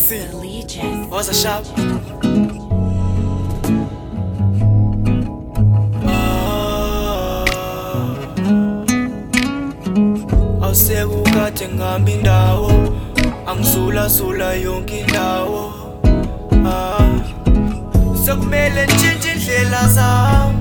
MC. The Legion. What's a shop? Awusekukade ngihamba indawo, angizula yonke indawo. Sekumele ntshintshe indlela zami,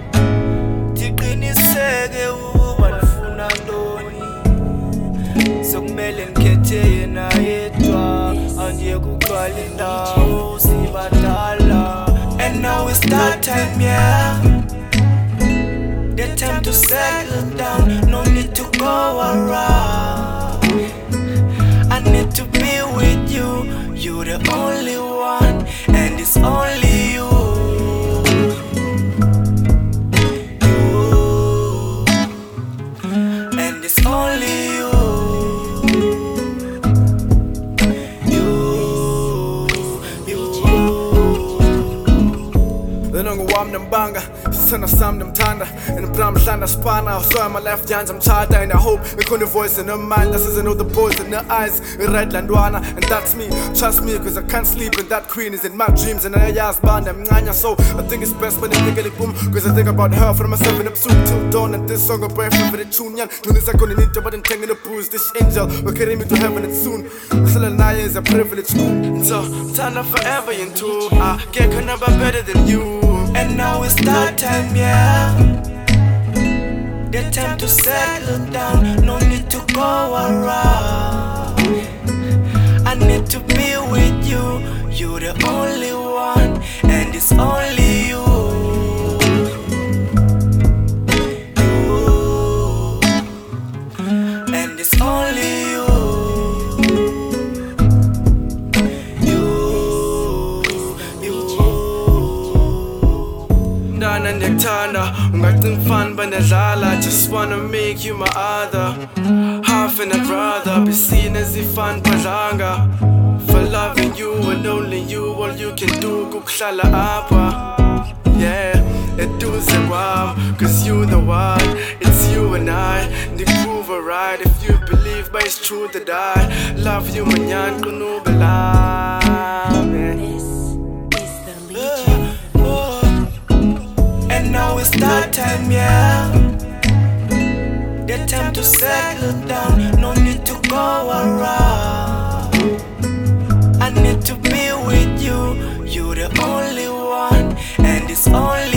ndiqiniseke ukuba ndifuna ntoni. Sekumele ngikhethe yena yedwa, angiyeke kugcwala indawo sibadala. And now it's that time, yeah. The time to settle down, no need to go around. I need to be with you, you're the only one, and it's only you. You, and it's only you. Wam nambanga, sana sam namtanda, and the bram shana spana. So I'm my left hands, I'm charter, and I hope we couldn't voice in her mind. This isn't all the boys in her eyes, red landwana, and that's me. Trust me, cause I can't sleep, and that queen is in my dreams. And I ask band, I'm nganya, so I think it's best when they get it boom. Cause I think about her from myself in up soup till dawn. And this song, a boyfriend for the tune, yan. No, this I couldn't need to, but I'm taking the booze. This angel, we're getting me to heaven and soon. Naya is a privilege, cool. So, turn up forever into, I can't never better than you. And now it's that time, yeah. The time to settle down, no need to go around. I need to be with you, you're the only one, and it's only you. You, and it's only you. And yaktana, ungacing fun banadlala. Just wanna make you my other half, and I'd rather be seen as if I'm padlanga. For loving you and only you, all you can do kukuhlala apa. Yeah, eduze kwam, cause you the one. It's you and I, the groove alright. If you believe, but it's true that I love you, manyan kunubela. This is the Legion. And now it's that time, yeah. The time to settle down, no need to go around. I need to be with you, you're the only one, and it's only